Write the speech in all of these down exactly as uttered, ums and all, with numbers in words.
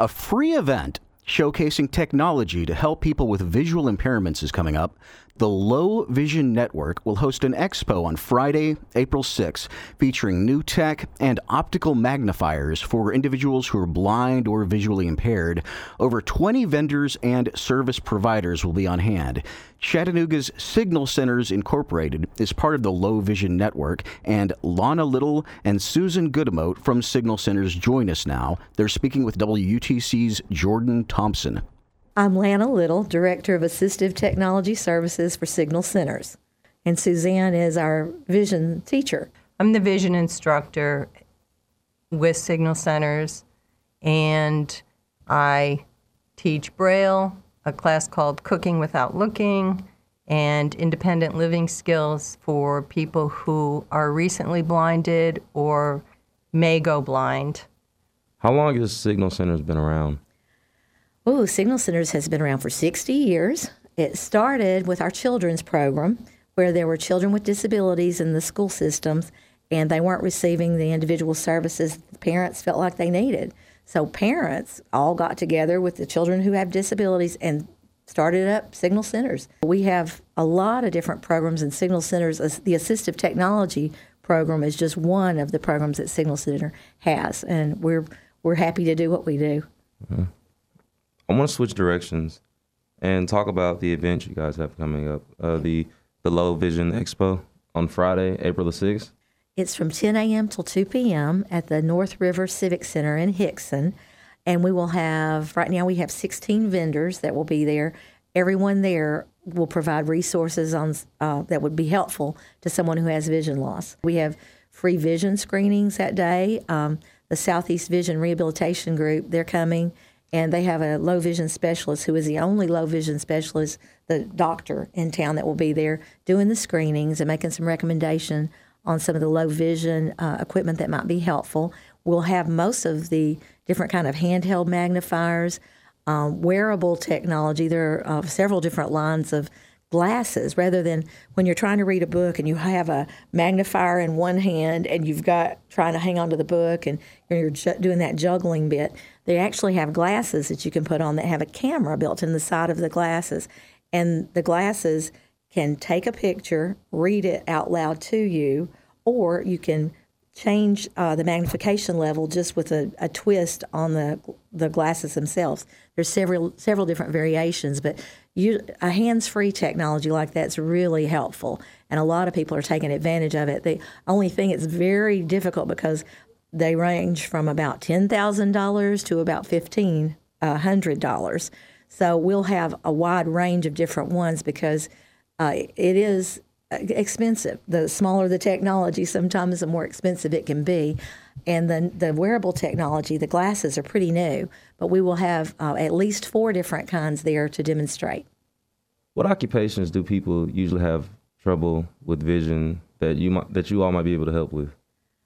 A free event showcasing technology to help people with visual impairments is coming up. The Low Vision Network will host an expo on Friday, April sixth, featuring new tech and optical magnifiers for individuals who are blind or visually impaired. Over twenty vendors and service providers will be on hand. Chattanooga's Signal Centers Incorporated is part of the Low Vision Network, and Lana Little and Susan Goodemote from Signal Centers join us now. They're speaking with W U T C's Jordan Thompson. I'm Lana Little, Director of Assistive Technology Services for Signal Centers, and Suzanne is our vision teacher. I'm the vision instructor with Signal Centers, and I teach Braille, a class called Cooking Without Looking, and independent living skills for people who are recently blinded or may go blind. How long has Signal Centers been around? Oh, Signal Centers has been around for sixty years. It started with our children's program, where there were children with disabilities in the school systems, and they weren't receiving the individual services the parents felt like they needed. So parents all got together with the children who have disabilities and started up Signal Centers. We have a lot of different programs in Signal Centers. The Assistive Technology program is just one of the programs that Signal Center has, and we're we're happy to do what we do. Mm-hmm. I want to switch directions and talk about the event you guys have coming up, uh, the the Low Vision Expo on Friday, April the sixth. It's from ten a.m. till two p.m. at the North River Civic Center in Hickson, and we will have, right now we have sixteen vendors that will be there. Everyone there will provide resources on uh, that would be helpful to someone who has vision loss. We have free vision screenings that day. Um, the Southeast Vision Rehabilitation Group, they're coming. And they have a low vision specialist who is the only low vision specialist, the doctor in town that will be there doing the screenings and making some recommendation on some of the low vision uh, equipment that might be helpful. We'll have most of the different kind of handheld magnifiers, um, wearable technology. There are uh, several different lines of glasses, rather than when you're trying to read a book and you have a magnifier in one hand and you've got trying to hang on to the book and you're ju- doing that juggling bit. They actually have glasses that you can put on that have a camera built in the side of the glasses. And the glasses can take a picture, read it out loud to you, or you can change uh, the magnification level just with a, a twist on the the glasses themselves. There's several several different variations, but you, a hands-free technology like that's really helpful, and a lot of people are taking advantage of it. The only thing it's very difficult because they range from about ten thousand dollars to about fifteen hundred dollars. So we'll have a wide range of different ones because uh, it is expensive. The smaller the technology, sometimes the more expensive it can be. And the, the wearable technology, the glasses are pretty new, but we will have uh, at least four different kinds there to demonstrate. What occupations do people usually have trouble with vision that you might, that you all might be able to help with?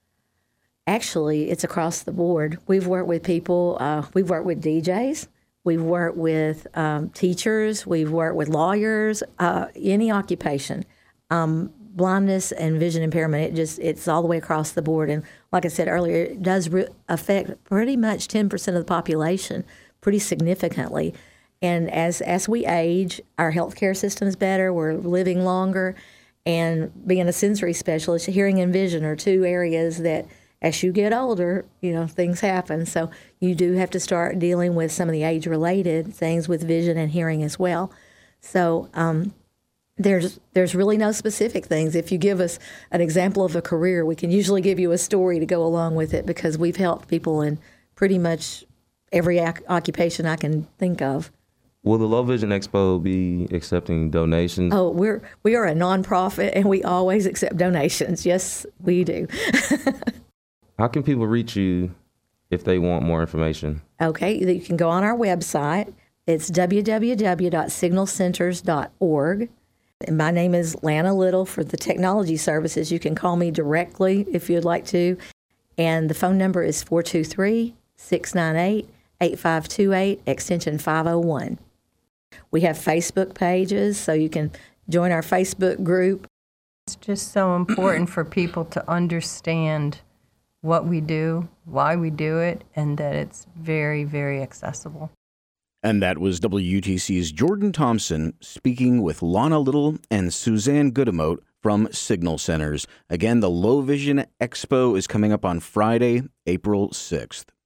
Actually, it's across the board. We've worked with people, uh, we've worked with D Js, we've worked with um, teachers, we've worked with lawyers, uh, any occupation. Um, blindness and vision impairment, it just it's all the way across the board. And like I said earlier, it does re- affect pretty much ten percent of the population pretty significantly. And as as we age, our healthcare system is better, we're living longer, and being a sensory specialist, hearing and vision are two areas that as you get older, you know, things happen. So you do have to start dealing with some of the age-related things with vision and hearing as well. So um There's there's really no specific things. If you give us an example of a career, we can usually give you a story to go along with it because we've helped people in pretty much every ac- occupation I can think of. Will the Low Vision Expo be accepting donations? Oh, we're we are a nonprofit and we always accept donations. Yes, we do. How can people reach you if they want more information? Okay, you can go on our website. It's w w w dot signal centers dot org. And my name is Lana Little for the technology services. You can call me directly if you'd like to. And the phone number is four two three, six nine eight, eight five two eight, extension five oh one. We have Facebook pages, so you can join our Facebook group. It's just so important for people to understand what we do, why we do it, and that it's very, very accessible. And that was W U T C's Jordan Thompson speaking with Lana Little and Suzanne Goodemote from Signal Centers. Again, the Low Vision Expo is coming up on Friday, April sixth.